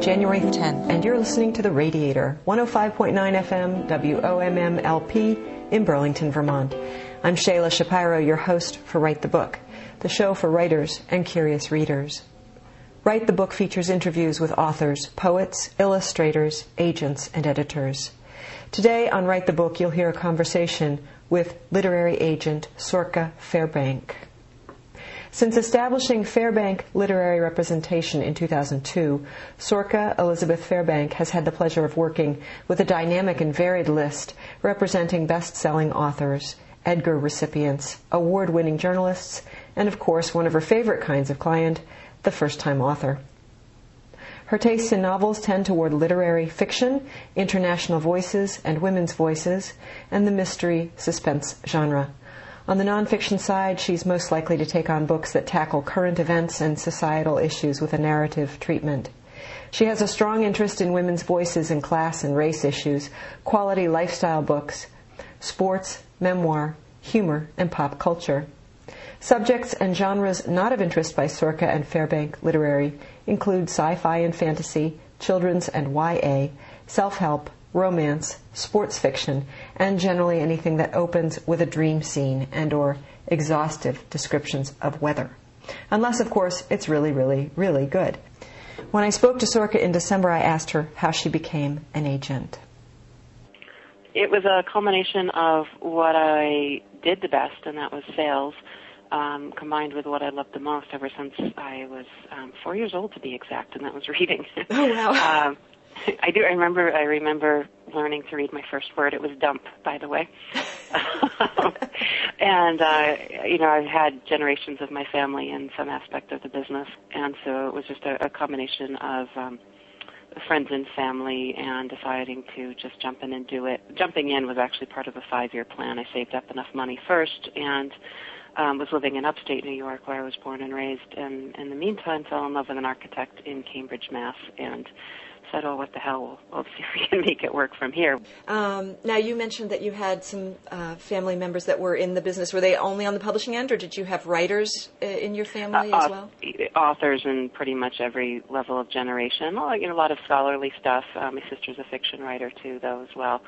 January 10th, and you're listening to The Radiator, 105.9 FM, WOMM-LP in Burlington, Vermont. I'm Shayla Shapiro, your host for Write the Book, the show for writers and curious readers. Write the Book features interviews with authors, poets, illustrators, agents, and editors. Today on Write the Book, you'll hear a conversation with literary agent Sorka Fairbank. Since establishing Fairbank Literary Representation in 2002, Sorka Elizabeth Fairbank has had the pleasure of working with a dynamic and varied list representing best-selling authors, Edgar recipients, award-winning journalists, and of course one of her favorite kinds of client, the first-time author. Her tastes in novels tend toward literary fiction, international voices and women's voices, and the mystery suspense genre. On the nonfiction side, she's most likely to take on books that tackle current events and societal issues with a narrative treatment. She has a strong interest in women's voices in class and race issues, quality lifestyle books, sports, memoir, humor, and pop culture. Subjects and genres not of interest by Sorka and Fairbank Literary include sci-fi and fantasy, children's and YA, self-help, romance, sports fiction, and generally anything that opens with a dream scene and or exhaustive descriptions of weather. Unless, of course, it's really, really, really good. When I spoke to Sorka in December, I asked her how she became an agent. It was a culmination of what I did the best, and that was sales, combined with what I loved the most ever since I was 4 years old, to be exact, and that was reading. Oh, wow. I remember learning to read my first word. It was dump, by the way. And, I've had generations of my family in some aspect of the business. And so it was just a combination of friends and family and deciding to just jump in and do it. Jumping in was actually part of a 5-year plan. I saved up enough money first and was living in upstate New York where I was born and raised. And in the meantime, fell in love with an architect in Cambridge, Mass. And said, oh, what the hell, we'll see if we can make it work from here. Now, you mentioned that you had some family members that were in the business. Were they only on the publishing end, or did you have writers in your family as well? Authors in pretty much every level of generation. Well, a lot of scholarly stuff. My sister's a fiction writer, too, though, as well.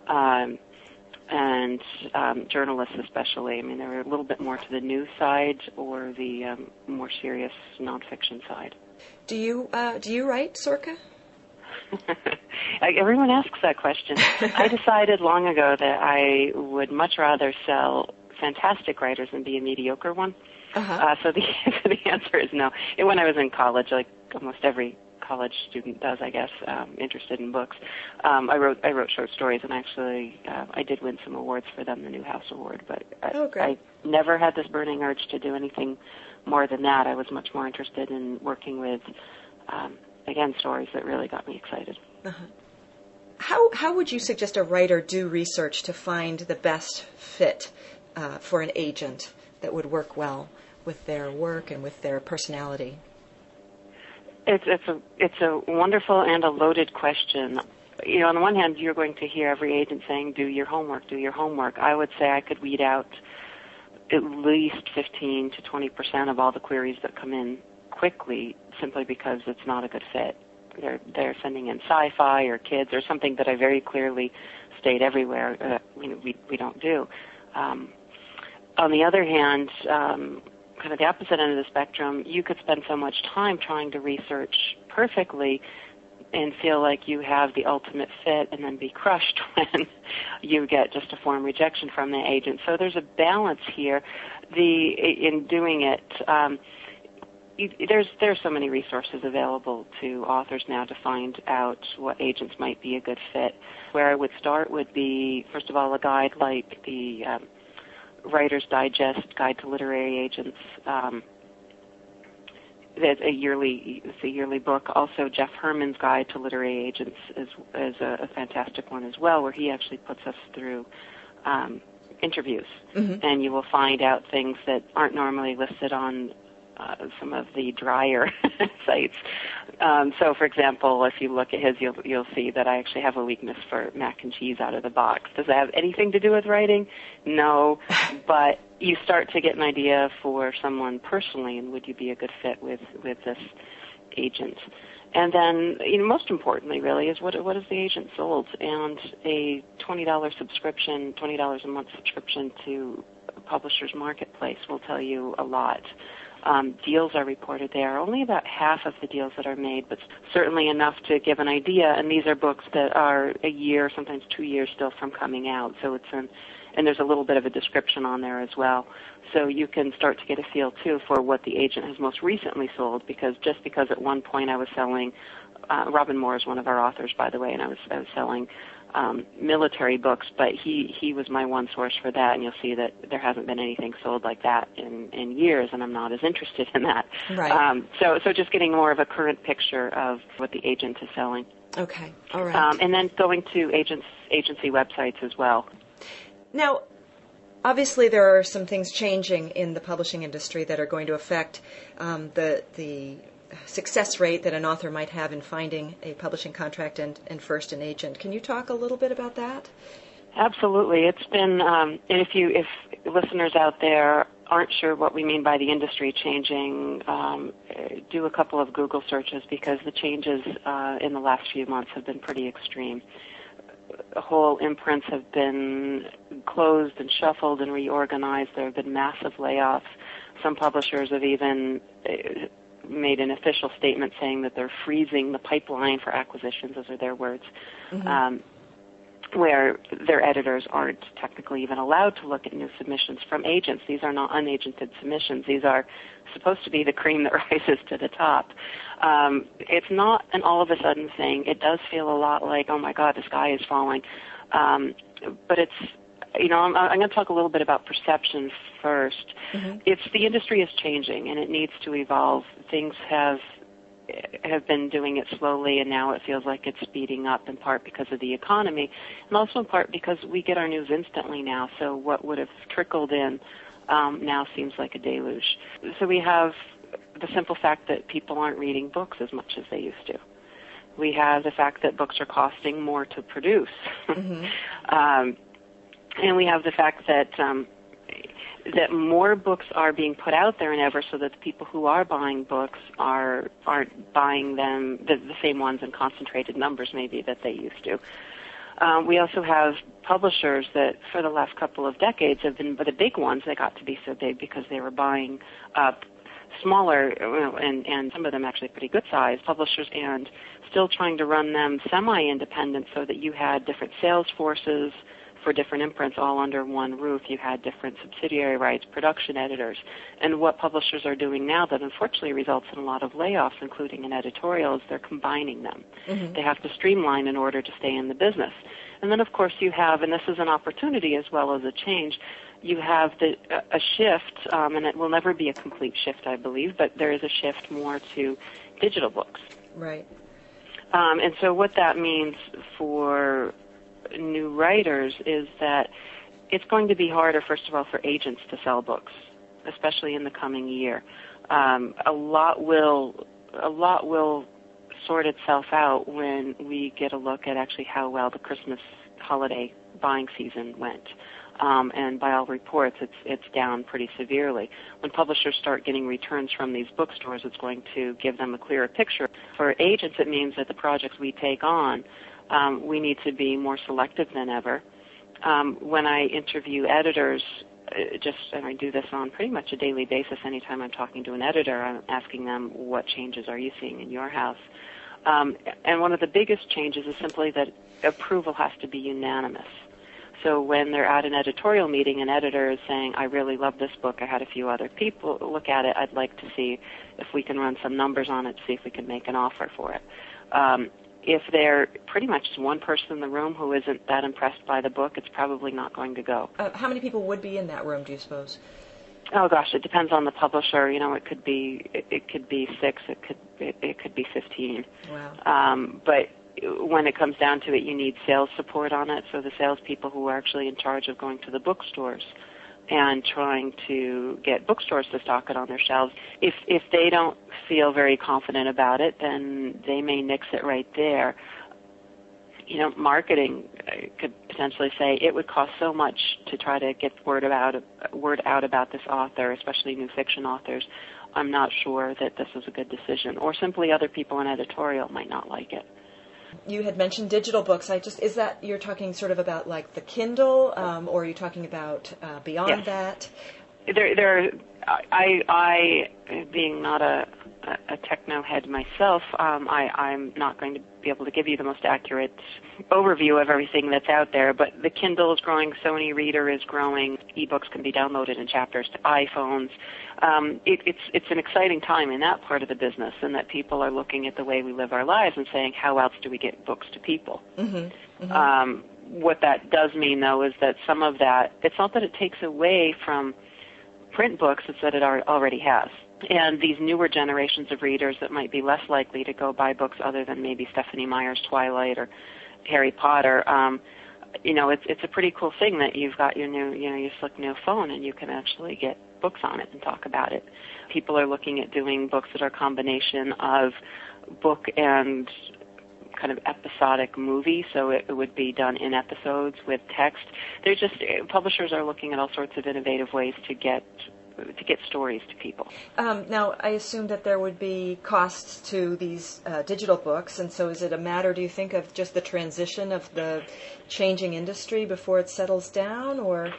And journalists especially. I mean, they were a little bit more to the news side or the more serious nonfiction side. Do you write, Sorka? Everyone asks that question. I decided long ago that I would much rather sell fantastic writers than be a mediocre one. Uh-huh. So the answer is no. And when I was in college, like almost every college student does, I guess, interested in books, I wrote short stories, and actually I did win some awards for them, the Newhouse Award. But I never had this burning urge to do anything more than that. I was much more interested in working with again, stories that really got me excited. Uh-huh. How would you suggest a writer do research to find the best fit for an agent that would work well with their work and with their personality? It's a wonderful and a loaded question. On the one hand, you're going to hear every agent saying, do your homework, do your homework. I would say I could weed out at least 15 to 20% of all the queries that come in quickly, simply because it's not a good fit. They're sending in sci-fi or kids or something that I very clearly state everywhere we don't do. On the other hand, kind of the opposite end of the spectrum, you could spend so much time trying to research perfectly and feel like you have the ultimate fit and then be crushed when you get just a form rejection from the agent. So there's a balance here. In doing it, there's so many resources available to authors now to find out what agents might be a good fit. Where I would start would be, first of all, a guide like the Writer's Digest Guide to Literary Agents. It's a yearly book. Also, Jeff Herman's Guide to Literary Agents is a fantastic one as well, where he actually puts us through interviews, and you will find out things that aren't normally listed on some of the drier sites. So, for example, if you look at his, you'll see that I actually have a weakness for mac and cheese out of the box. Does that have anything to do with writing? No, but you start to get an idea for someone personally, and would you be a good fit with this agent? And then, most importantly, really, is what is the agent sold? And a $20 subscription, $20 a month subscription to Publishers Marketplace will tell you a lot. Deals are reported there. Only about half of the deals that are made, but certainly enough to give an idea. And these are books that are a year, sometimes 2 years still from coming out. So and there's a little bit of a description on there as well. So you can start to get a feel, too, for what the agent has most recently sold, because at one point I was selling, Robin Moore is one of our authors, by the way, and I was selling military books, but he was my one source for that, and you'll see that there hasn't been anything sold like that in years, and I'm not as interested in that. Right. So just getting more of a current picture of what the agent is selling. Okay, all right. And then going to agency websites as well. Now, obviously there are some things changing in the publishing industry that are going to affect the success rate that an author might have in finding a publishing contract and first an agent. Can you talk a little bit about that? Absolutely. It's been, and if listeners out there aren't sure what we mean by the industry changing, do a couple of Google searches, because the changes in the last few months have been pretty extreme. Whole imprints have been closed and shuffled and reorganized. There have been massive layoffs. Some publishers have even made an official statement saying that they're freezing the pipeline for acquisitions, those are their words, where their editors aren't technically even allowed to look at new submissions from agents. These are not unagented submissions. These are supposed to be the cream that rises to the top. It's not an all of a sudden thing. It does feel a lot like, oh my God, the sky is falling. But it's, I'm going to talk a little bit about perception first. The industry is changing, and it needs to evolve. Things have been doing it slowly, and now it feels like it's speeding up, in part because of the economy, and also in part because we get our news instantly now. So what would have trickled in now seems like a deluge. So we have the simple fact that people aren't reading books as much as they used to. We have the fact that books are costing more to produce. And we have the fact that that more books are being put out there than ever, so that the people who are buying books aren't buying them, the same ones in concentrated numbers maybe that they used to. We also have publishers that for the last couple of decades have been the big ones. They got to be so big because they were buying up smaller, and some of them actually pretty good-sized publishers, and still trying to run them semi-independent so that you had different sales forces for different imprints all under one roof. You had different subsidiary rights, production editors. And what publishers are doing now that unfortunately results in a lot of layoffs, including in editorial, is they're combining them. They have to streamline in order to stay in the business. And then, of course, you have, and this is an opportunity as well as a change, you have a shift, and it will never be a complete shift, I believe, but there is a shift more to digital books. Right. And so what that means for new writers is that it's going to be harder, first of all, for agents to sell books, especially in the coming year. A lot will sort itself out when we get a look at actually how well the Christmas holiday buying season went. And by all reports, it's down pretty severely. When publishers start getting returns from these bookstores, it's going to give them a clearer picture. For agents, it means that the projects we take on, we need to be more selective than ever. When I interview editors, and I do this on pretty much a daily basis, anytime I'm talking to an editor, I'm asking them, what changes are you seeing in your house? And one of the biggest changes is simply that approval has to be unanimous. So when they're at an editorial meeting, an editor is saying, I really love this book, I had a few other people look at it, I'd like to see if we can run some numbers on it, see if we can make an offer for it. If they're pretty much one person in the room who isn't that impressed by the book, it's probably not going to go. How many people would be in that room, do you suppose? Oh gosh, it depends on the publisher. It could be 6, it could be 15. Wow. But when it comes down to it, you need sales support on it. So the salespeople who are actually in charge of going to the bookstores and trying to get bookstores to stock it on their shelves, if they don't feel very confident about it, then they may nix it right there. Marketing could potentially say it would cost so much to try to get word out about this author, especially new fiction authors. I'm not sure that this is a good decision, or simply other people in editorial might not like it. You had mentioned digital books. Is that you're talking sort of about like the Kindle, or are you talking about beyond that? I being not a techno head myself, I'm not going to be able to give you the most accurate overview of everything that's out there, but the Kindle is growing, Sony Reader is growing, ebooks can be downloaded in chapters to iPhones. It's an exciting time in that part of the business, and that people are looking at the way we live our lives and saying, how else do we get books to people? Mm-hmm. Mm-hmm. What that does mean, though, is that some of that, it's not that it takes away from print books, it's that it already has. And these newer generations of readers that might be less likely to go buy books other than maybe Stephanie Meyer's Twilight or Harry Potter, it's a pretty cool thing that you've got your slick new phone and you can actually get books on it and talk about it. People are looking at doing books that are a combination of book and kind of episodic movie, so it would be done in episodes with text. Publishers are looking at all sorts of innovative ways to get stories to people. Now, I assume that there would be costs to these digital books, and so is it a matter, do you think, of just the transition of the changing industry before it settles down, or...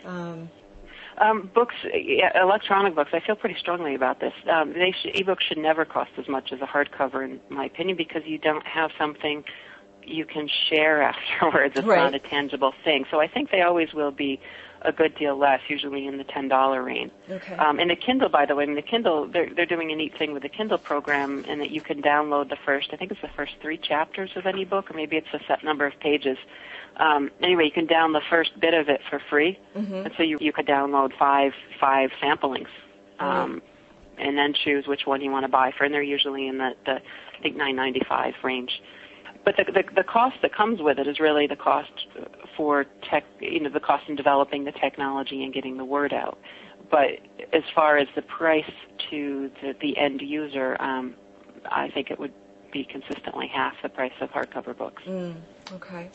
Books, electronic books, I feel pretty strongly about this. Ebooks should never cost as much as a hardcover, in my opinion, because you don't have something you can share afterwards. It's not a tangible thing. So I think they always will be a good deal less, usually in the $10 range. Okay. And the Kindle, by the way, they're doing a neat thing with the Kindle program, in that you can download the first 3 chapters of any book, or maybe it's a set number of pages. Anyway, you can download the first bit of it for free, and so you could download five samplings, and then choose which one you want to buy for, and they're usually in the I think $9.95 range. But the cost that comes with it is really the cost for the cost in developing the technology and getting the word out. But as far as the price to the end user, I think it would be consistently half the price of hardcover books. Okay.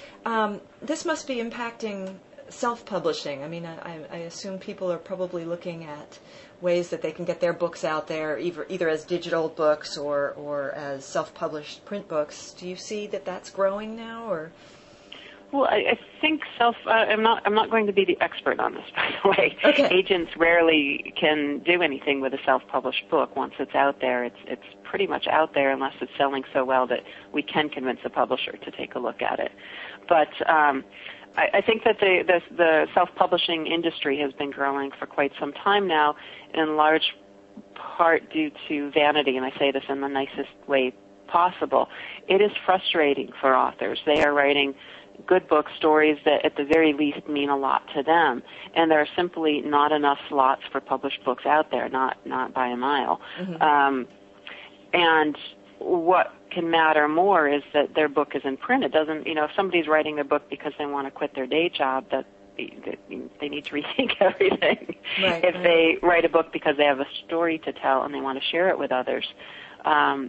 This must be impacting self-publishing. I mean, I assume people are probably looking at ways that they can get their books out there, either as digital books or as self-published print books. Do you see that that's growing now, or? Well, I think I'm not going to be the expert on this, by the way. Okay. Agents rarely can do anything with a self-published book. Once it's out there, it's pretty much out there, unless it's selling so well that we can convince the publisher to take a look at it. But I think that the self-publishing industry has been growing for quite some time now, in large part due to vanity, and I say this in the nicest way possible. It is frustrating for authors. They are writing good book stories that at the very least mean a lot to them, and there are simply not enough slots for published books out there, not by a mile. Mm-hmm. And what can matter more is that their book is in print. It doesn't, if somebody's writing a book because they want to quit their day job, that they need to rethink everything. Right, if they write a book because they have a story to tell and they want to share it with others, and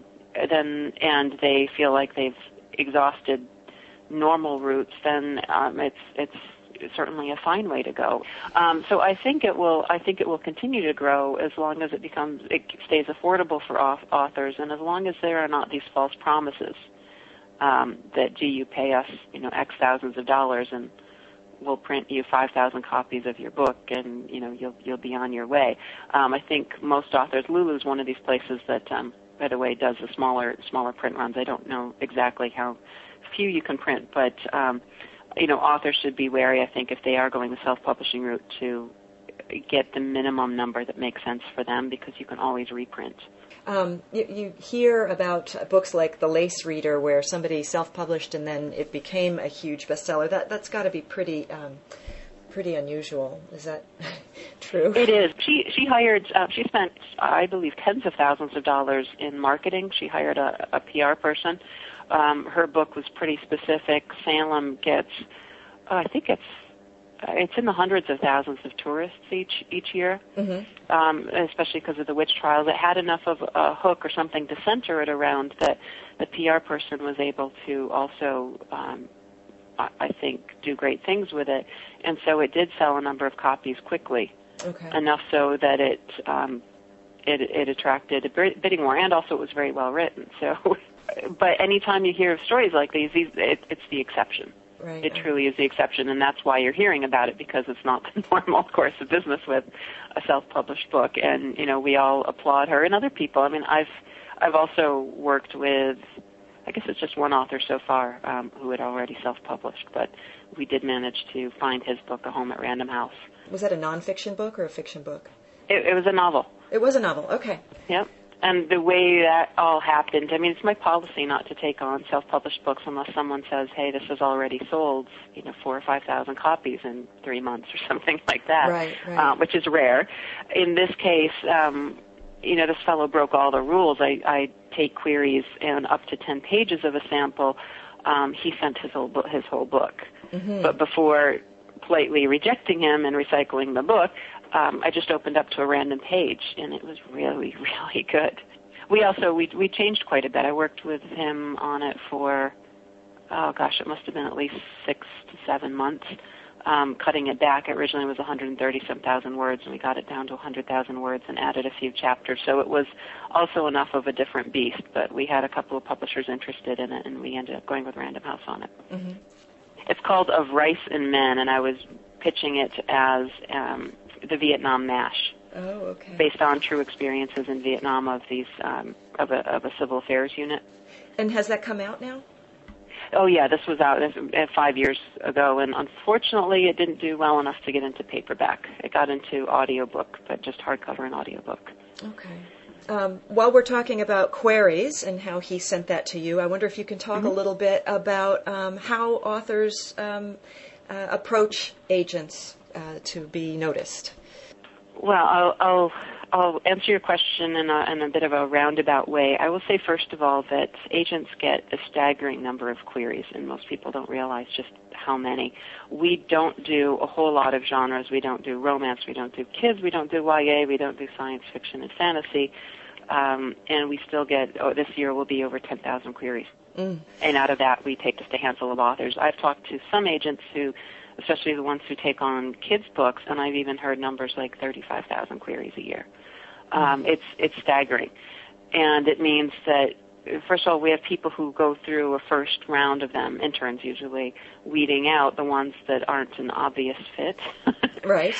they feel like they've exhausted normal routes, then it's certainly a fine way to go. So I think it will continue to grow as long as it stays affordable for authors, and as long as there are not these false promises that, gee, you pay us X thousands of dollars and we'll print you 5,000 copies of your book, and you'll be on your way. I think most authors, Lulu's one of these places that, by the way, does the smaller print runs. I don't know exactly how few you can print, but authors should be wary, I think, if they are going the self-publishing route, to get the minimum number that makes sense for them, because you can always reprint. You hear about books like The Lace Reader, where somebody self-published and then it became a huge bestseller. That's got to be pretty unusual. Is that true? It is. She hired. She spent, I believe, tens of thousands of dollars in marketing. She hired a PR person. Her book was pretty specific. Salem gets, I think it's in the hundreds of thousands of tourists each year, mm-hmm. Especially because of the witch trials. It had enough of a hook or something to center it around that the PR person was able to also, I think, do great things with it. And so it did sell a number of copies quickly, enough so that it attracted a bidding war, and also it was very well written. So, but anytime you hear of stories like these it's the exception. Right. It truly is the exception, and that's why you're hearing about it, because it's not the normal course of business with a self-published book. And we all applaud her and other people. I mean, I've also worked with, I guess it's just one author so far who had already self-published, but we did manage to find his book a home at Random House. Was that a nonfiction book or a fiction book? It was a novel. It was a novel, okay. Yep. And the way that all happened, I mean, it's my policy not to take on self-published books unless someone says, hey, this has already sold, 4,000 or 5,000 copies in 3 months or something like that, right. Which is rare. In this case, this fellow broke all the rules. I take queries, and up to 10 pages of a sample, he sent his whole book. Mm-hmm. But before politely rejecting him and recycling the book, I just opened up to a random page, and it was really, really good. We changed quite a bit. I worked with him on it for, it must have been at least 6 to 7 months. Cutting it back, originally it was 130-some thousand words, and we got it down to 100,000 words and added a few chapters. So it was also enough of a different beast, but we had a couple of publishers interested in it, and we ended up going with Random House on it. Mm-hmm. It's called Of Rice and Men, and I was pitching it as the Vietnam MASH. Oh, okay. Based on true experiences in Vietnam of these of a civil affairs unit. And has that come out now? Oh, yeah, this was out 5 years ago, and unfortunately it didn't do well enough to get into paperback. It got into audiobook, but just hardcover and audiobook. Okay. While we're talking about queries and how he sent that to you, I wonder if you can talk a little bit about how authors approach agents to be noticed. Well, I'll answer your question in a bit of a roundabout way. I will say, first of all, that agents get a staggering number of queries, and most people don't realize just how many. We don't do a whole lot of genres. We don't do romance. We don't do kids. We don't do YA. We don't do science fiction and fantasy. And we still get, this year will be over 10,000 queries. Mm. And out of that, we take just a handful of authors. I've talked to some agents who, especially the ones who take on kids' books, and I've even heard numbers like 35,000 queries a year. It's staggering. And it means that, first of all, we have people who go through a first round of them, interns usually, weeding out the ones that aren't an obvious fit. Right.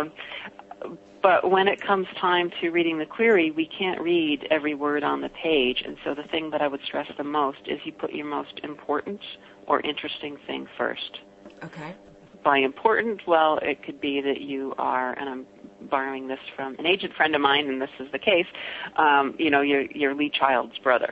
But when it comes time to reading the query, we can't read every word on the page. And so the thing that I would stress the most is you put your most important or interesting thing first. Okay. By important, well, it could be that you are, and I'm borrowing this from an agent friend of mine, and this is the case, your Lee Child's brother.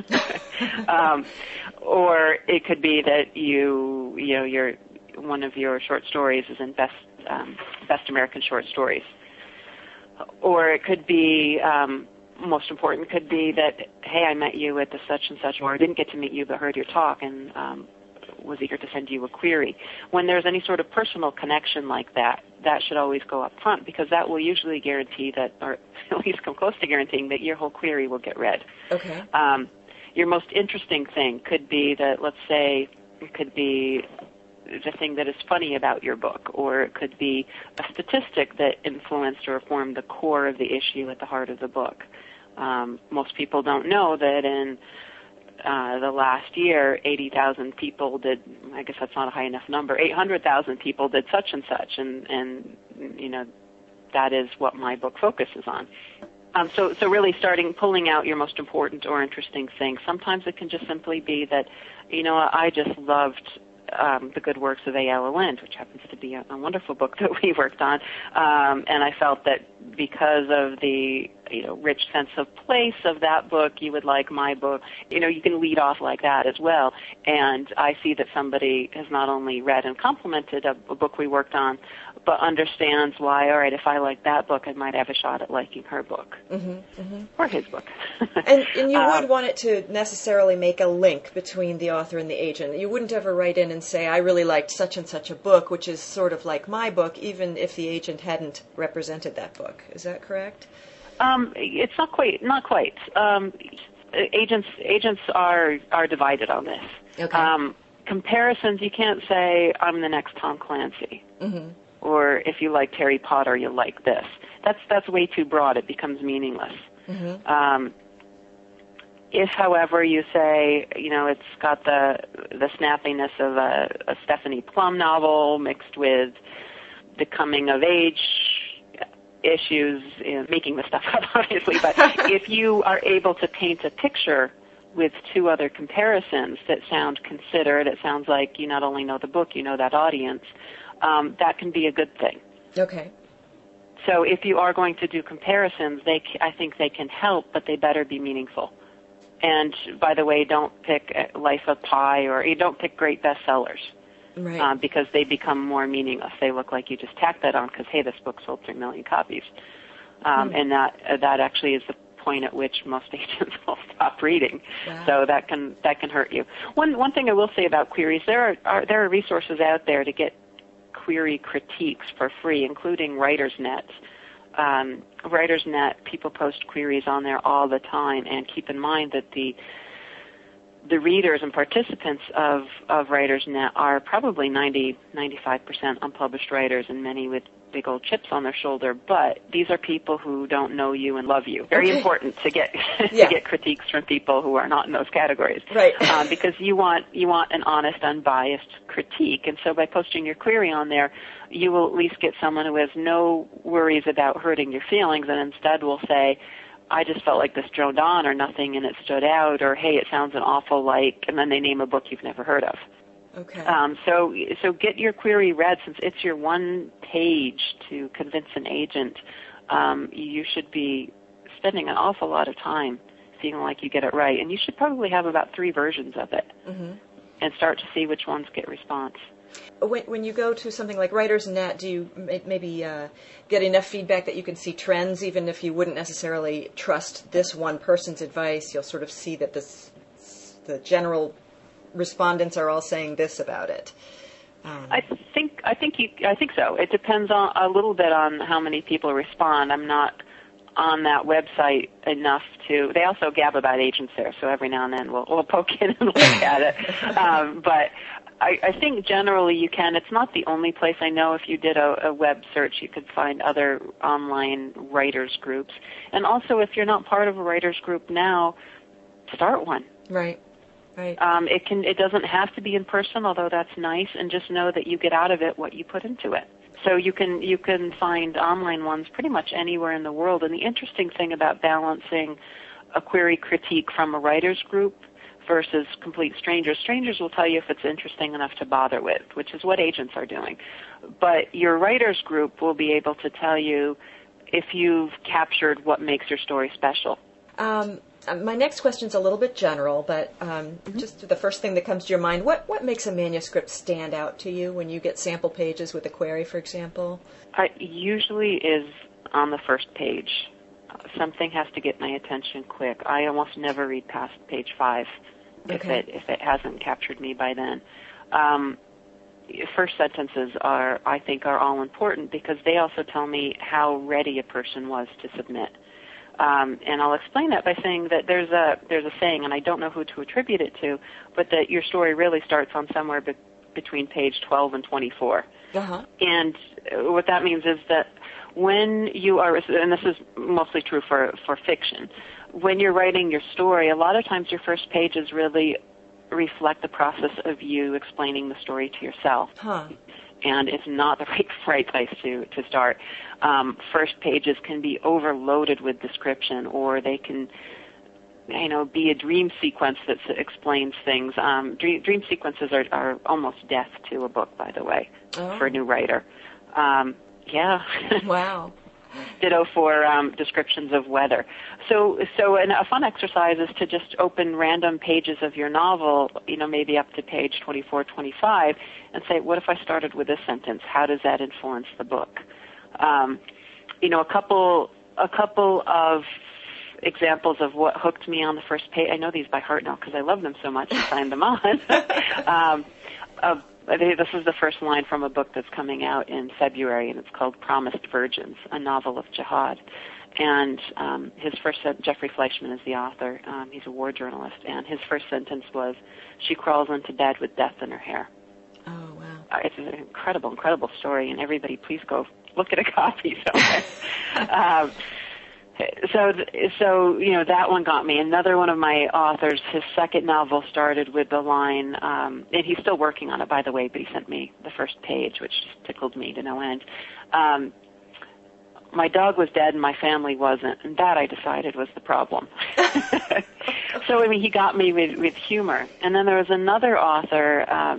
Or it could be that you're one of your short stories is in Best American Short Stories. Or it could be, most important, could be that, hey, I met you at the such and such, or I didn't get to meet you but heard your talk and was eager to send you a query. When there's any sort of personal connection like that, that should always go up front, because that will usually guarantee that, or at least come close to guaranteeing that your whole query will get read. Okay. Your most interesting thing could be that, let's say, it could be the thing that is funny about your book, or it could be a statistic that influenced or formed the core of the issue at the heart of the book. Most people don't know that in the last year, 80,000 people did, I guess that's not a high enough number, 800,000 people did such and such, and that is what my book focuses on. So really pulling out your most important or interesting thing. Sometimes it can just simply be that, I just loved The Good Works of A.L. Lind, which happens to be a wonderful book that we worked on, and I felt that because of the rich sense of place of that book, you would like my book. You can lead off like that as well, and I see that somebody has not only read and complimented a book we worked on, but understands why, all right, if I like that book, I might have a shot at liking her book, or his book. And you would want it to necessarily make a link between the author and the agent. You wouldn't ever write in and say, I really liked such and such a book, which is sort of like my book, even if the agent hadn't represented that book. Is that correct? It's not quite. Agents are divided on this. Okay. Comparisons, you can't say, I'm the next Tom Clancy. Mm-hmm. Or if you liked Harry Potter, you'll like this. that's way too broad. It becomes meaningless. Mm-hmm. If, however, you say, it's got the snappiness of a Stephanie Plum novel mixed with the coming of age issues, making the stuff up, obviously, but if you are able to paint a picture with two other comparisons that sound considered, it sounds like you not only know the book, you know that audience, that can be a good thing. Okay. So if you are going to do comparisons, I think they can help, but they better be meaningful. And, by the way, don't pick Life of Pi, or you don't pick great bestsellers. Right. Because they become more meaningless. They look like you just tacked that on because, hey, this book sold 3 million copies. And that actually is the point at which most agents will stop reading. Wow. So that can hurt you. One thing I will say about queries, there are resources out there to get query critiques for free, including WritersNet. WritersNet, people post queries on there all the time, and keep in mind that the readers and participants of WritersNet are probably 95% unpublished writers, and many with big old chips on their shoulder, but these are people who don't know you and love you. Very important to get to get critiques from people who are not in those categories. Right. Because you want an honest, unbiased critique, and so by posting your query on there, you will at least get someone who has no worries about hurting your feelings, and instead will say, I just felt like this droned on or nothing and it stood out, or hey, it sounds an awful like, and then they name a book you've never heard of. Okay. So get your query read. Since it's your one page to convince an agent, you should be spending an awful lot of time feeling like you get it right. And you should probably have about 3 versions of it and start to see which ones get response. When you go to something like WritersNet, do you maybe get enough feedback that you can see trends, even if you wouldn't necessarily trust this one person's advice? You'll sort of see that the general respondents are all saying this about it. I think so. It depends on a little bit on how many people respond. I'm not on that website enough to. They also gab about agents there, so every now and then we'll poke in and look at it. But I think generally you can. It's not the only place. I know if you did a web search, you could find other online writers groups. And also, if you're not part of a writers group now, start one. Right. Right. It doesn't have to be in person, although that's nice, and just know that you get out of it what you put into it. So you can find online ones pretty much anywhere in the world. And the interesting thing about balancing a query critique from a writers group versus complete strangers. Strangers will tell you if it's interesting enough to bother with, which is what agents are doing. But your writers group will be able to tell you if you've captured what makes your story special. My next question's a little bit general, but just the first thing that comes to your mind, what makes a manuscript stand out to you when you get sample pages with a query, for example? Usually is on the first page. Something has to get my attention quick. I almost never read past page 5 if it hasn't captured me by then. First sentences I think are all important because they also tell me how ready a person was to submit. And I'll explain that by saying that there's a saying, and I don't know who to attribute it to, but that your story really starts on somewhere between page 12 and 24. Uh-huh. And what that means is that when you are, and this is mostly true for fiction, when you're writing your story, a lot of times your first pages really reflect the process of you explaining the story to yourself. Huh. And it's not the right place to start. First pages can be overloaded with description, or they can, be a dream sequence that explains things. Dream sequences are almost death to a book, by the way, for a new writer. Yeah. Wow. Ditto for descriptions of weather. So a fun exercise is to just open random pages of your novel, maybe up to page 24, 25, and say, what if I started with this sentence? How does that influence the book? A couple of examples of what hooked me on the first page. I know these by heart now because I love them so much and signed them on. This is the first line from a book that's coming out in February, and it's called Promised Virgins, a novel of jihad. And Jeffrey Fleischman is the author. He's a war journalist, and his first sentence was, "She crawls into bed with death in her hair." Oh, wow. It's an incredible, incredible story, and everybody please go look at a copy somewhere. So that one got me. Another one of my authors, his second novel started with the line, and he's still working on it, by the way, but he sent me the first page, which just tickled me to no end. My dog was dead and my family wasn't, and that I decided was the problem. So, he got me with humor. And then there was another author,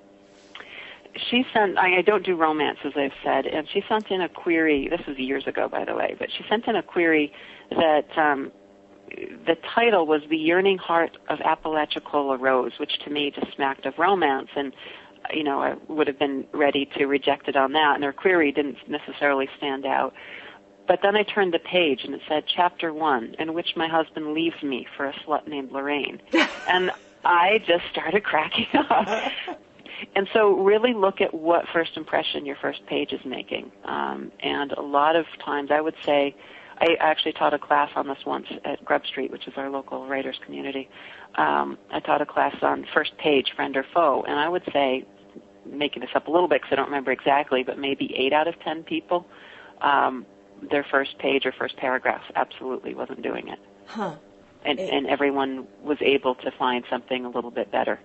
she sent, I don't do romance, as I've said, and she sent in a query, this was years ago, by the way, but she sent in a query that the title was The Yearning Heart of Apalachicola Rose, which to me just smacked of romance, and, I would have been ready to reject it on that, and her query didn't necessarily stand out. But then I turned the page, and it said, Chapter 1, in which my husband leaves me for a slut named Lorraine. And I just started cracking up. And so really look at what first impression your first page is making. And a lot of times I would say, I actually taught a class on this once at Grub Street, which is our local writers community. I taught a class on first page, friend or foe. And I would say, making this up a little bit because I don't remember exactly, but maybe 8 out of 10 people, their first page or first paragraph absolutely wasn't doing it. Huh. And everyone was able to find something a little bit better.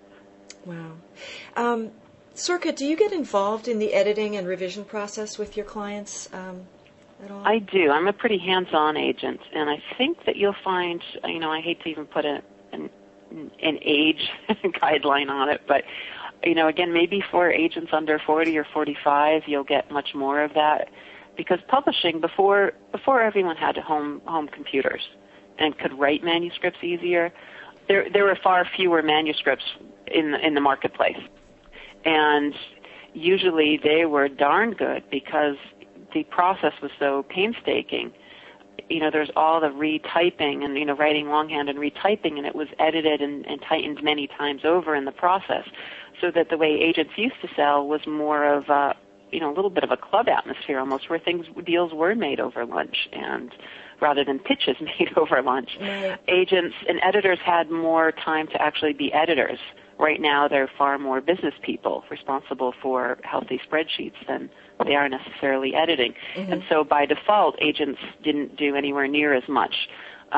Wow. Sorka, do you get involved in the editing and revision process with your clients at all? I do. I'm a pretty hands-on agent, and I think that you'll find, I hate to even put an age guideline on it, but, again, maybe for agents under 40 or 45, you'll get much more of that, because publishing, before everyone had home computers and could write manuscripts easier, there were far fewer manuscripts in the marketplace. And usually they were darn good because the process was so painstaking. There's all the retyping and, writing longhand and retyping, and it was edited and tightened many times over in the process, so that the way agents used to sell was more of a little bit of a club atmosphere almost, where deals were made over lunch, and rather than pitches made over lunch. Right. Agents and editors had more time to actually be editors. Right now, they're far more business people responsible for healthy spreadsheets than they are necessarily editing. Mm-hmm. And so by default, agents didn't do anywhere near as much.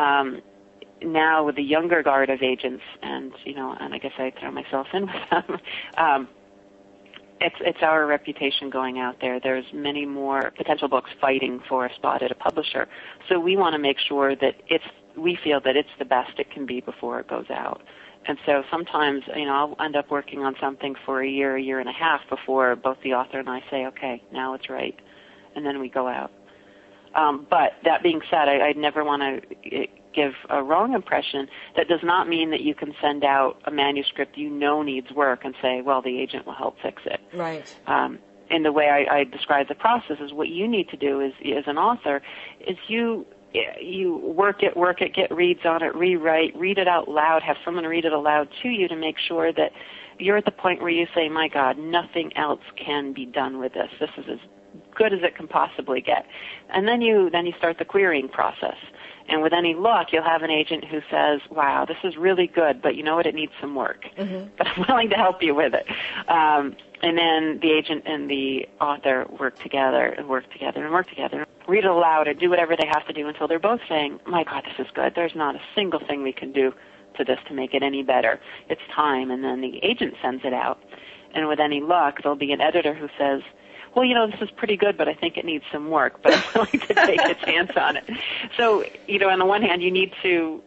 Now with the younger guard of agents, and I guess I throw myself in with them, it's our reputation going out there. There's many more potential books fighting for a spot at a publisher. So we want to make sure that we feel that it's the best it can be before it goes out. And so sometimes, I'll end up working on something for a year and a half before both the author and I say, okay, now it's right. And then we go out. But that being said, I'd never want to give a wrong impression. That does not mean that you can send out a manuscript needs work and say, well, the agent will help fix it. Right. And the way I describe the process is what you need to do is, as an author, is you work it, get reads on it, rewrite, read it out loud, have someone read it aloud to you to make sure that you're at the point where you say, my God, nothing else can be done with this. This is as good as it can possibly get. And then you start the querying process. And with any luck, you'll have an agent who says, wow, this is really good, but you know what, it needs some work. Mm-hmm. But I'm willing to help you with it. And then the agent and the author work together, read it aloud and do whatever they have to do until they're both saying, my God, this is good. There's not a single thing we can do to this to make it any better. It's time. And then the agent sends it out. And with any luck, there'll be an editor who says, well, this is pretty good, but I think it needs some work, but I'm willing to take a chance on it. So, on the one hand, you need to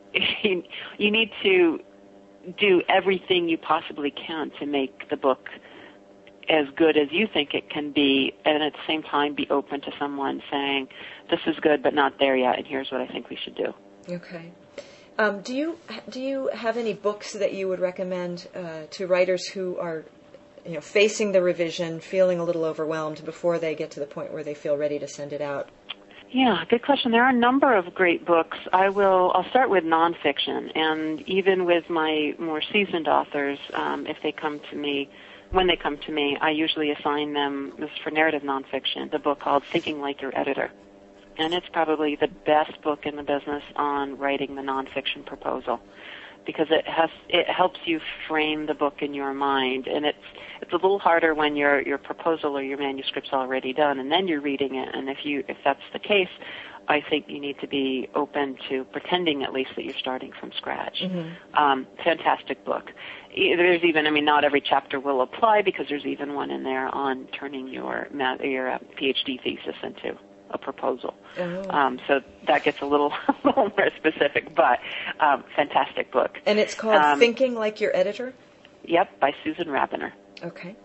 do everything you possibly can to make the book as good as you think it can be, and at the same time be open to someone saying, this is good, but not there yet, and here's what I think we should do. Okay. Do you have any books that you would recommend to writers who are facing the revision, feeling a little overwhelmed before they get to the point where they feel ready to send it out? Yeah, good question. There are a number of great books. I'll start with nonfiction, and even with my more seasoned authors, if they come to me, when they come to me, I usually assign them, this is for narrative nonfiction, the book called Thinking Like Your Editor. And it's probably the best book in the business on writing the nonfiction proposal. because it helps you frame the book in your mind, and it's a little harder when your proposal or your manuscript's already done and then you're reading it. And if that's the case, I think you need to be open to pretending at least that you're starting from scratch. Fantastic book. There's even, not every chapter will apply, because there's even one in there on turning your PhD thesis into a proposal. So that gets a little more specific, but fantastic book. And it's called Thinking Like Your Editor? Yep, by Susan Rabiner. Okay.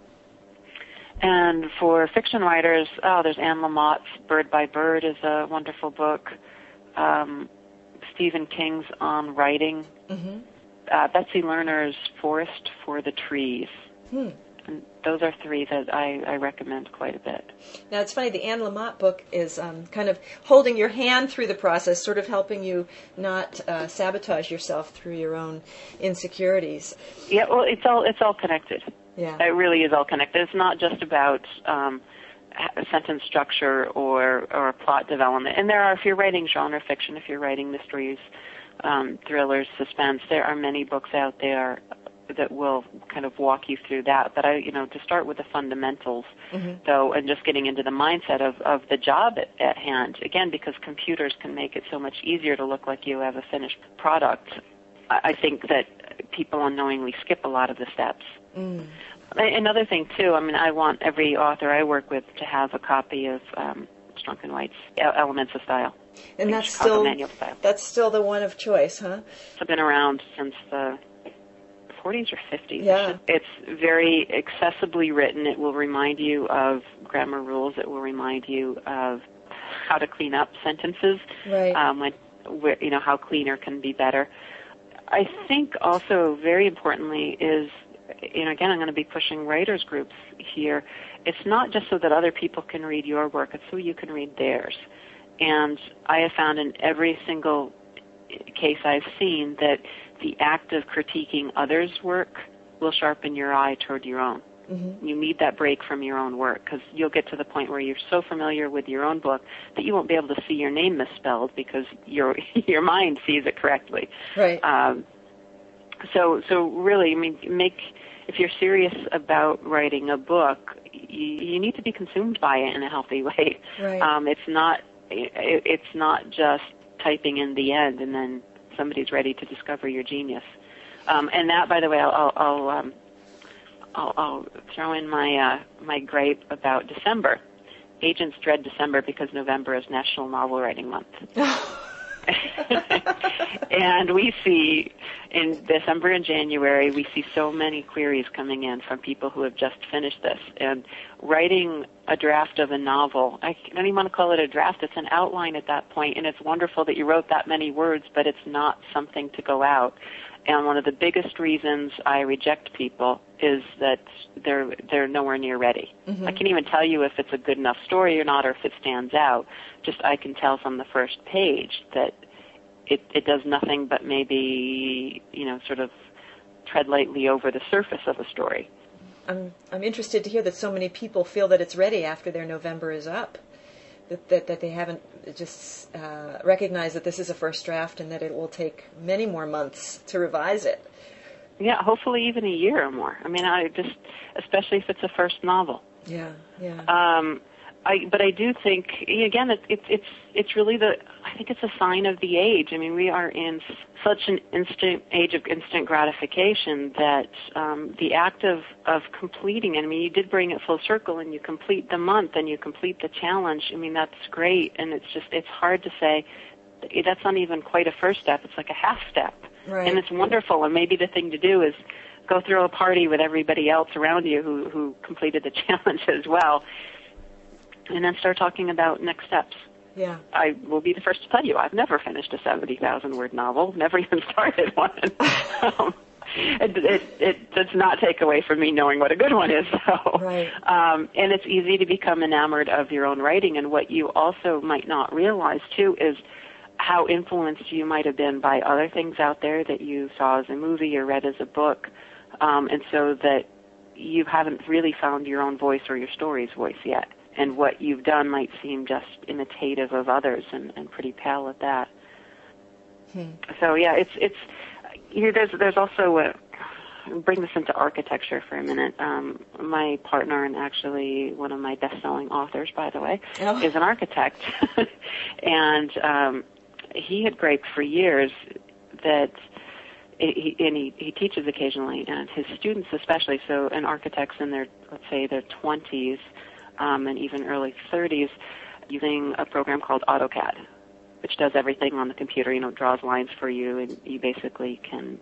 And for fiction writers, there's Anne Lamott's Bird by Bird is a wonderful book. Stephen King's On Writing. Betsy Lerner's Forest for the Trees. And those are three that I recommend quite a bit. Now, it's funny, the Anne Lamott book is kind of holding your hand through the process, sort of helping you not sabotage yourself through your own insecurities. Yeah, well, it's all connected. Yeah. It really is all connected. It's not just about sentence structure or plot development. And there are, if you're writing genre fiction, if you're writing mysteries, thrillers, suspense, there are many books out there that will kind of walk you through that. But to start with the fundamentals, though, and just getting into the mindset of the job at hand, again, because computers can make it so much easier to look like you have a finished product, I think that people unknowingly skip a lot of the steps. Another thing, too, I want every author I work with to have a copy of Strunk and White's Elements of Style. And that's still the one of choice, huh? It's been around since the 40s or 50s. Yeah. It's very accessibly written. It will remind you of grammar rules. It will remind you of how to clean up sentences. Right. How cleaner can be better. I think also very importantly is, again, I'm going to be pushing writers groups here. It's not just so that other people can read your work, it's so you can read theirs. And I have found in every single case I've seen that the act of critiquing others' work will sharpen your eye toward your own. You need that break from your own work, because you'll get to the point where you're so familiar with your own book that you won't be able to see your name misspelled because your mind sees it correctly. Right. So really, if you're serious about writing a book, you need to be consumed by it in a healthy way. Right. It's not just typing in the end and then somebody's ready to discover your genius. And that, by the way, I'll throw in my gripe about December. Agents dread December because November is National Novel Writing Month. And we see in December and January, we see so many queries coming in from people who have just finished this. And writing a draft of a novel, I don't even want to call it a draft, it's an outline at that point, and it's wonderful that you wrote that many words, but it's not something to go out. And one of the biggest reasons I reject people is that they're nowhere near ready. I can't even tell you if it's a good enough story or not, or if it stands out. Just I can tell from the first page that it does nothing but maybe, sort of tread lightly over the surface of a story. I'm interested to hear that so many people feel that it's ready after their November is up, that they haven't just recognized that this is a first draft and that it will take many more months to revise it. Yeah, hopefully even a year or more. Especially if it's a first novel. Yeah. But I do think, again, it's really I think it's a sign of the age. We are in such an age of instant gratification that the act of completing it, you did bring it full circle and you complete the month and you complete the challenge. That's great. And it's hard to say that's not even quite a first step. It's like a half step. Right. And it's wonderful. And maybe the thing to do is go throw a party with everybody else around you who completed the challenge as well. And then start talking about next steps. Yeah. I will be the first to tell you, I've never finished a 70,000-word novel, never even started one. It does not take away from me knowing what a good one is, though. Right. And it's easy to become enamored of your own writing. And what you also might not realize, too, is how influenced you might have been by other things out there that you saw as a movie or read as a book, and so that you haven't really found your own voice or your story's voice yet. And what you've done might seem just imitative of others and pretty pale at that. So, yeah, it's There's also bring this into architecture for a minute. My partner, and actually one of my best-selling authors, by the way, is an architect. And he had griped for years that, he teaches occasionally, and his students especially, so and architects in their, let's say, their 20s and even early 30s, using a program called AutoCAD, which does everything on the computer, draws lines for you, and you basically can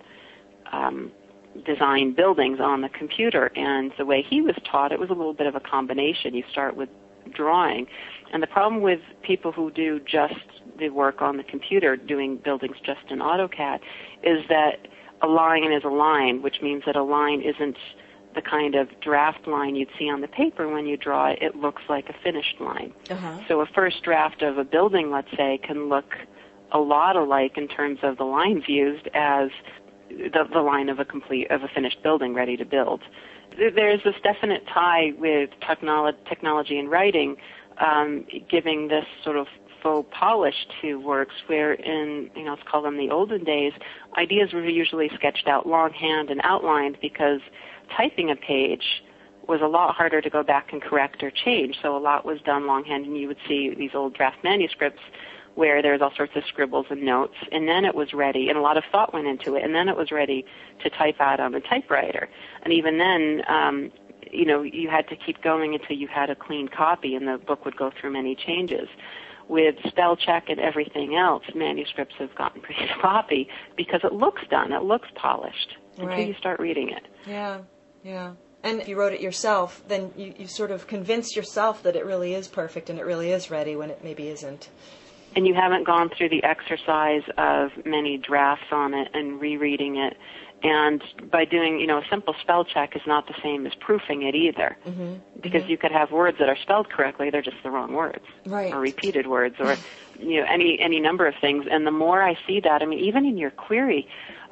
design buildings on the computer. And the way he was taught, it was a little bit of a combination. You start with drawing. And the problem with people who do just the work on the computer, doing buildings just in AutoCAD, is that a line is a line, which means that a line isn't the kind of draft line you'd see on the paper when you draw it. It looks like a finished line. Uh-huh. So a first draft of a building, let's say, can look a lot alike in terms of the lines used as the line of a finished building ready to build. There's this definite tie with technology and writing, giving this sort of faux polish to works where in, let's call them the olden days, ideas were usually sketched out longhand and outlined because typing a page was a lot harder to go back and correct or change. So a lot was done longhand, and you would see these old draft manuscripts where there's all sorts of scribbles and notes, and then it was ready, and a lot of thought went into it, and then it was ready to type out on a typewriter. And even then, you had to keep going until you had a clean copy, and the book would go through many changes. With spell check and everything else, manuscripts have gotten pretty sloppy because it looks done, it looks polished until you start reading it. Yeah, yeah. And if you wrote it yourself, then you sort of convince yourself that it really is perfect and it really is ready when it maybe isn't. And you haven't gone through the exercise of many drafts on it and rereading it. And by doing, a simple spell check is not the same as proofing it either. Mm-hmm. Because you could have words that are spelled correctly, they're just the wrong words. Right. Or repeated words, or, any number of things. And the more I see that, even in your query,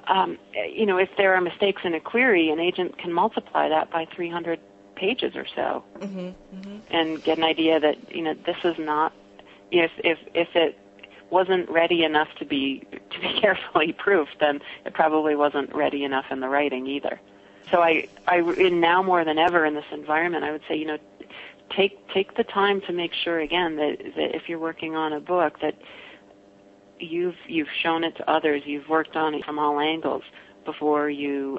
if there are mistakes in a query, an agent can multiply that by 300 pages or so. Mm-hmm. Mm-hmm. And get an idea that, this is not, if it wasn't ready enough to be carefully proofed, then it probably wasn't ready enough in the writing either. So I now more than ever in this environment, I would say, take the time to make sure again that if you're working on a book that you've shown it to others, you've worked on it from all angles before you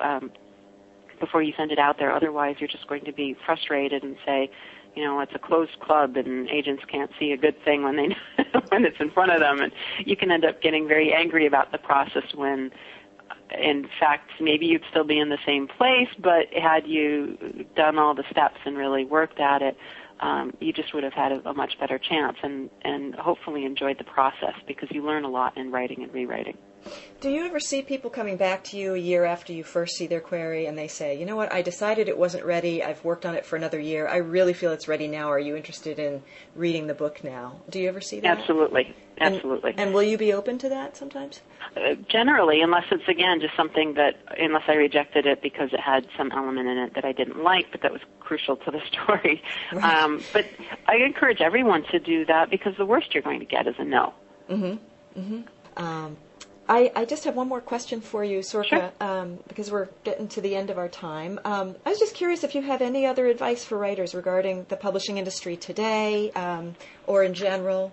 send it out there. Otherwise, you're just going to be frustrated and say, it's a closed club and agents can't see a good thing when when it's in front of them. And you can end up getting very angry about the process when, in fact, maybe you'd still be in the same place, but had you done all the steps and really worked at it, you just would have had a much better chance and hopefully enjoyed the process because you learn a lot in writing and rewriting. Do you ever see people coming back to you a year after you first see their query and they say, you know what, I decided it wasn't ready, I've worked on it for another year, I really feel it's ready now, are you interested in reading the book now? Do you ever see that? Absolutely. And will you be open to that sometimes? Generally, unless it's, again, just something unless I rejected it because it had some element in it that I didn't like, but that was crucial to the story. Right. But I encourage everyone to do that because the worst you're going to get is a no. Mm-hmm. Mm-hmm. I just have one more question for you, Sorcha, sure. Because we're getting to the end of our time. I was just curious if you have any other advice for writers regarding the publishing industry today or in general.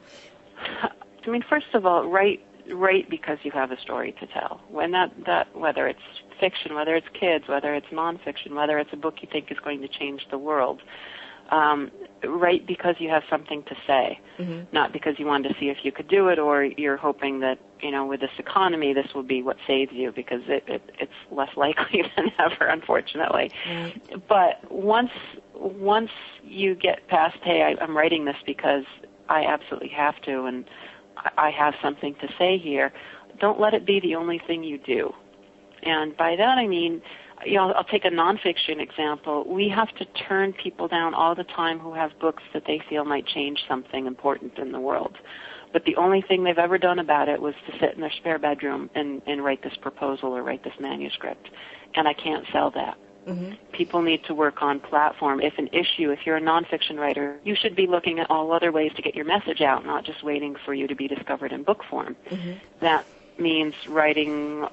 First of all, write because you have a story to tell. When that whether it's fiction, whether it's kids, whether it's nonfiction, whether it's a book you think is going to change the world. Write because you have something to say, mm-hmm. not because you wanted to see if you could do it or you're hoping that, with this economy, this will be what saves you because it's less likely than ever, unfortunately. Mm-hmm. But once you get past, hey, I'm writing this because I absolutely have to and I have something to say here, don't let it be the only thing you do. And by that I mean, I'll take a nonfiction example. We have to turn people down all the time who have books that they feel might change something important in the world. But the only thing they've ever done about it was to sit in their spare bedroom and write this proposal or write this manuscript. And I can't sell that. Mm-hmm. People need to work on platform. If you're a nonfiction writer, you should be looking at all other ways to get your message out, not just waiting for you to be discovered in book form. Mm-hmm. That means writing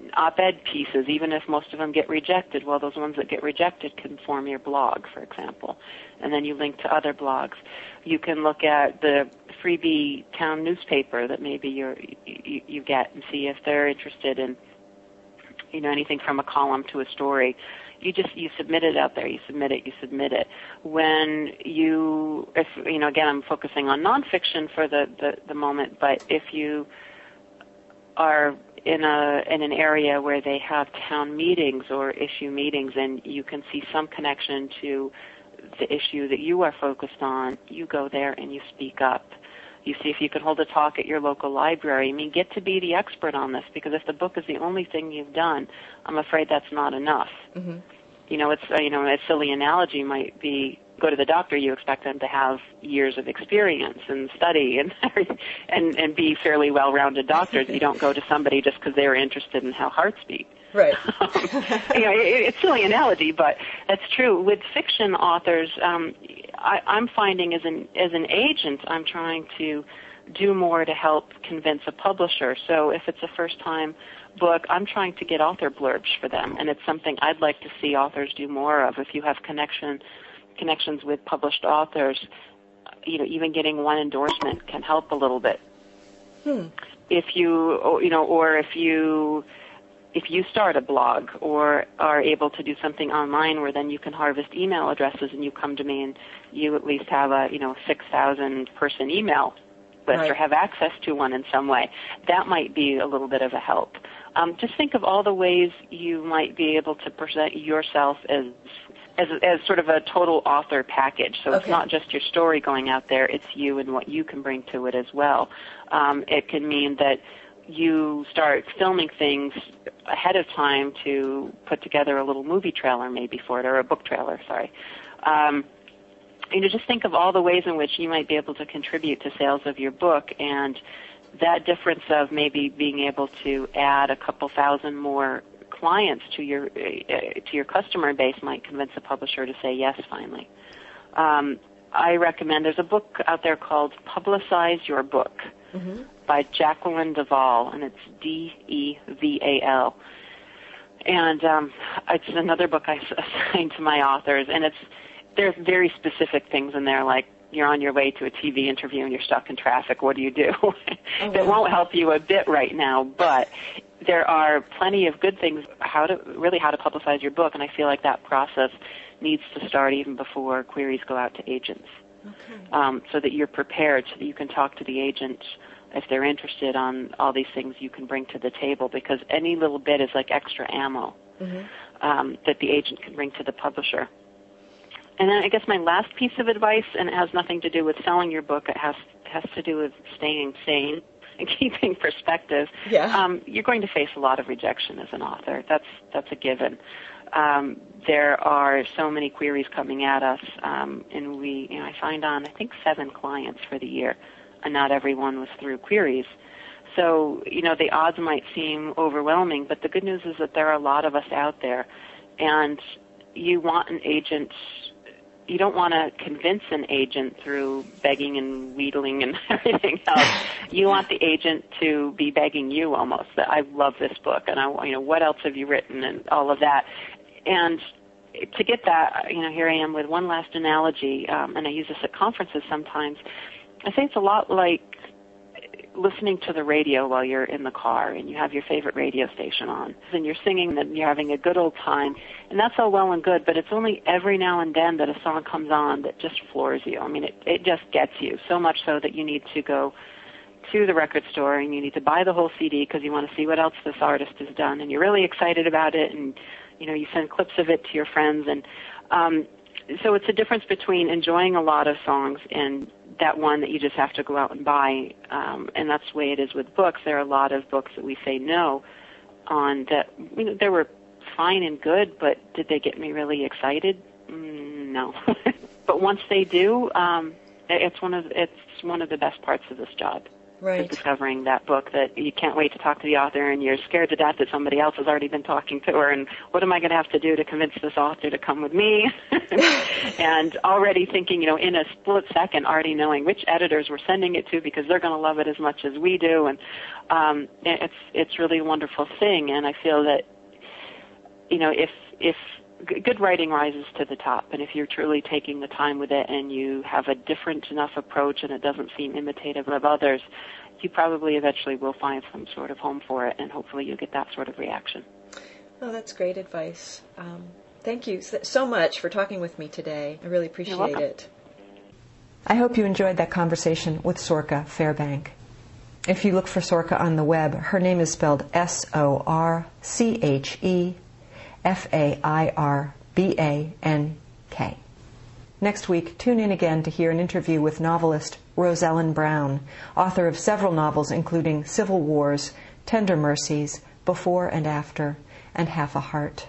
op-ed pieces, even if most of them get rejected. Well, those ones that get rejected can form your blog, for example, and then you link to other blogs. You can look at the freebie town newspaper that maybe you get and see if they're interested in, anything from a column to a story. You submit it out there. You submit it. When again, I'm focusing on nonfiction for the moment, but if you are in an area where they have town meetings or issue meetings and you can see some connection to the issue that you are focused on, you go there and you speak up. You see if you can hold a talk at your local library. Get to be the expert on this, because if the book is the only thing you've done, I'm afraid that's not enough. Mm-hmm. A silly analogy might be, go to the doctor, you expect them to have years of experience and study and be fairly well-rounded doctors. You don't go to somebody just because they're interested in how hearts beat. Right. It's a silly analogy, but that's true. With fiction authors, I'm finding as an agent, I'm trying to do more to help convince a publisher. So if it's a first-time book, I'm trying to get author blurbs for them, and it's something I'd like to see authors do more of. If you have connections with published authors, even getting one endorsement can help a little bit. If you start a blog or are able to do something online where then you can harvest email addresses and you come to me and you at least have a 6,000 person email list, right, or have access to one in some way, that might be a little bit of a help. Just think of all the ways you might be able to present yourself as sort of a total author package. So It's not just your story going out there, it's you and what you can bring to it as well. It can mean that you start filming things ahead of time to put together a little movie trailer maybe for it, or a book trailer, sorry. Just think of all the ways in which you might be able to contribute to sales of your book, and that difference of maybe being able to add a couple thousand more clients to your customer base might convince a publisher to say yes finally. I recommend, there's a book out there called Publicize Your Book, mm-hmm, by Jacqueline Duvall, and it's Deval. And it's another book I assign to my authors, and there's very specific things in there, like you're on your way to a TV interview and you're stuck in traffic. What do you do? That won't help you a bit right now, but there are plenty of good things, how to publicize your book, and I feel like that process needs to start even before queries go out to agents, so that you're prepared, so that you can talk to the agent if they're interested on all these things you can bring to the table, because any little bit is like extra ammo, mm-hmm, that the agent can bring to the publisher. And then I guess my last piece of advice, and it has nothing to do with selling your book, it has to do with staying sane and keeping perspective. Yeah. You're going to face a lot of rejection as an author. That's a given. There are so many queries coming at us, and I signed on, I think, 7 clients for the year, and not everyone was through queries. So, the odds might seem overwhelming, but the good news is that there are a lot of us out there, and you want an agent. You don't want to convince an agent through begging and wheedling and everything else. You want the agent to be begging you almost, that I love this book, and what else have you written, and all of that. And to get that, here I am with one last analogy, and I use this at conferences sometimes. I say it's a lot like listening to the radio while you're in the car and you have your favorite radio station on and you're singing and you're having a good old time, and that's all well and good, but it's only every now and then that a song comes on that just floors you. It just gets you, so much so that you need to go to the record store and you need to buy the whole CD because you want to see what else this artist has done, and you're really excited about it, and you send clips of it to your friends, and so it's a difference between enjoying a lot of songs and that one that you just have to go out and buy, and that's the way it is with books. There are a lot of books that we say no on that. They were fine and good, but did they get me really excited? No. But once they do, it's one of the best parts of this job. Right. is discovering that book, that you can't wait to talk to the author, and you're scared to death that somebody else has already been talking to her, and what am I going to have to do to convince this author to come with me? And already thinking, in a split second, already knowing which editors we're sending it to because they're going to love it as much as we do, and it's really a wonderful thing. And I feel that, if good writing rises to the top, and if you're truly taking the time with it and you have a different enough approach and it doesn't seem imitative of others, you probably eventually will find some sort of home for it, and hopefully you'll get that sort of reaction. Oh, that's great advice. Thank you so much for talking with me today. I really appreciate it. I hope you enjoyed that conversation with Sorcha Fairbank. If you look for Sorcha on the web, her name is spelled SorcheFairbank. Next week, tune in again to hear an interview with novelist Rose Ellen Brown, author of several novels including Civil Wars, Tender Mercies, Before and After, and Half a Heart.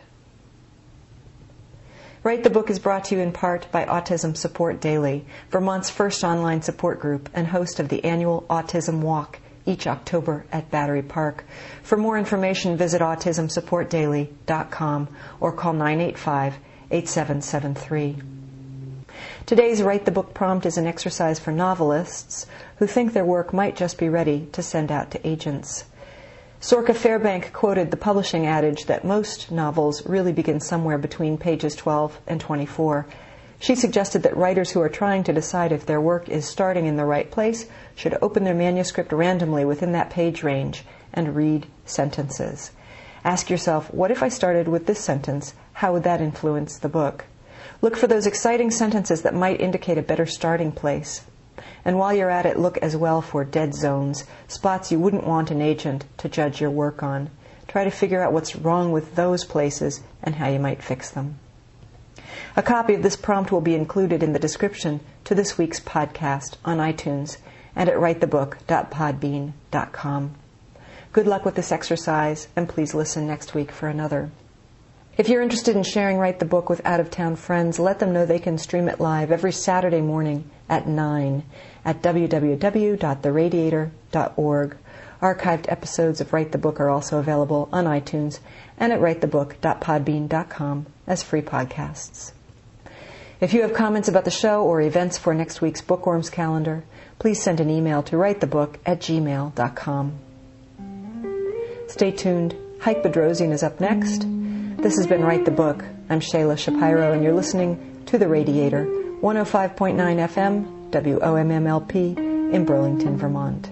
Write the Book is brought to you in part by Autism Support Daily, Vermont's first online support group and host of the annual Autism Walk each October at Battery Park. For more information, visit autismsupportdaily.com or call 985-8773. Today's Write the Book prompt is an exercise for novelists who think their work might just be ready to send out to agents. Sorcha Fairbank quoted the publishing adage that most novels really begin somewhere between pages 12 and 24. She suggested that writers who are trying to decide if their work is starting in the right place should open their manuscript randomly within that page range and read sentences. Ask yourself, what if I started with this sentence? How would that influence the book? Look for those exciting sentences that might indicate a better starting place. And while you're at it, look as well for dead zones, spots you wouldn't want an agent to judge your work on. Try to figure out what's wrong with those places and how you might fix them. A copy of this prompt will be included in the description to this week's podcast on iTunes and at writethebook.podbean.com. Good luck with this exercise, and please listen next week for another. If you're interested in sharing Write the Book with out-of-town friends, let them know they can stream it live every Saturday morning at 9 at www.theradiator.org. Archived episodes of Write the Book are also available on iTunes and at writethebook.podbean.com as free podcasts. If you have comments about the show or events for next week's Bookworms calendar, please send an email to writethebook@gmail.com. Stay tuned. Hike Bedrosian is up next. This has been Write the Book. I'm Shayla Shapiro, and you're listening to The Radiator, 105.9 FM, WOMMLP, in Burlington, Vermont.